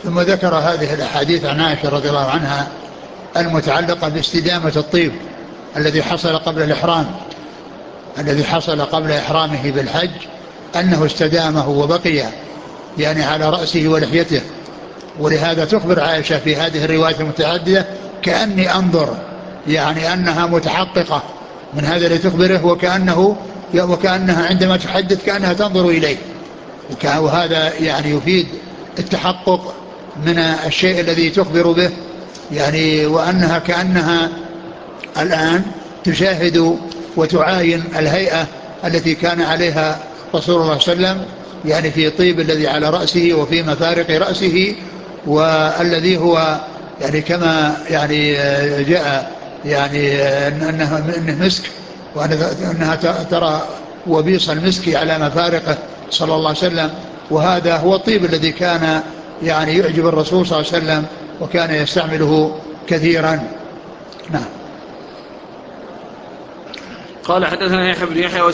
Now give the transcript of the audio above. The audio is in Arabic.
ثم ذكر هذه الأحاديث عن عائشة رضي الله عنها المتعلقة باستدامة الطيب الذي حصل قبل الإحرام، الذي حصل قبل إحرامه بالحج، أنه استدامه وبقي يعني على رأسه ولحيته. ولهذا تخبر عائشة في هذه الروايات المتعددة كأني أنظر، يعني أنها متحققة من هذا الذي تخبره، وكأنها عندما تحدث كأنها تنظر إليه، وهذا يعني يفيد التحقق من الشيء الذي تخبر به، يعني وأنها كأنها الآن تشاهد وتعاين الهيئة التي كان عليها رسول الله صلى الله عليه وسلم، يعني في طيب الذي على رأسه وفي مفارق رأسه، والذي هو يعني كما يعني جاء يعني أنه مسك، وأنها ترى وبيص المسك على مفارقه صلى الله عليه وسلم. وهذا هو الطيب الذي كان يعني يعجب الرسول صلى الله عليه وسلم وكان يستعمله كثيرا. نعم. قال حدثنا يحيى بن يحيى